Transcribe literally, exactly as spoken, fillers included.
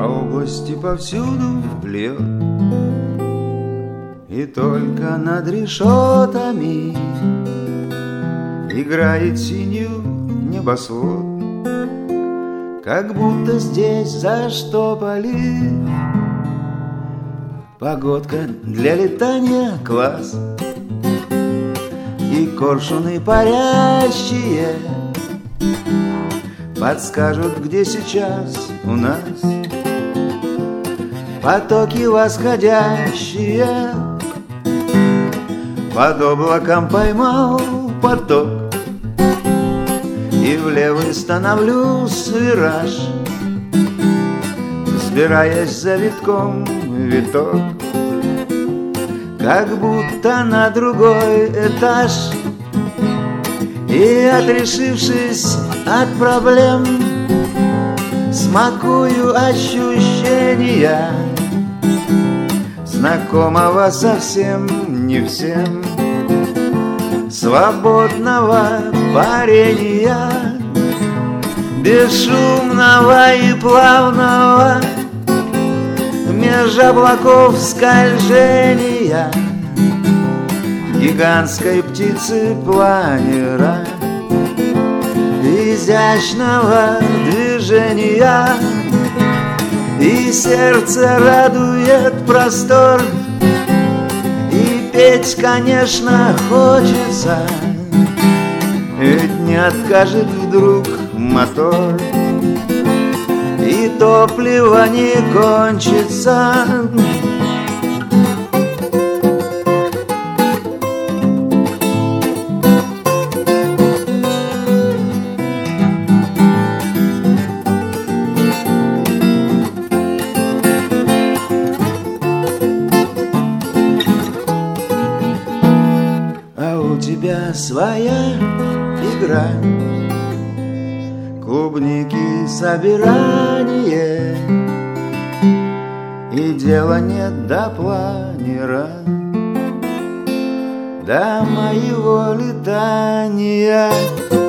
области повсюду льет, и только над решетами играет синюю небосвод, как будто здесь заштопали погодка для летания класс. И коршуны парящие подскажут, где сейчас у нас потоки восходящие. Под облаком поймал поток и в левый становлюсь вираж, взбираясь за витком виток, как будто на другой этаж. И отрешившись от проблем, смакую ощущения знакомого совсем не всем свободного парения, бесшумного и плавного меж облаков скольжения гигантской птицы-планера, изящного движения. И сердце радует простор, и петь, конечно, хочется, ведь не откажет вдруг мотор, и топливо не кончится. А у тебя своя игра, клубники собирание, и дела нет до планера, до моего летания.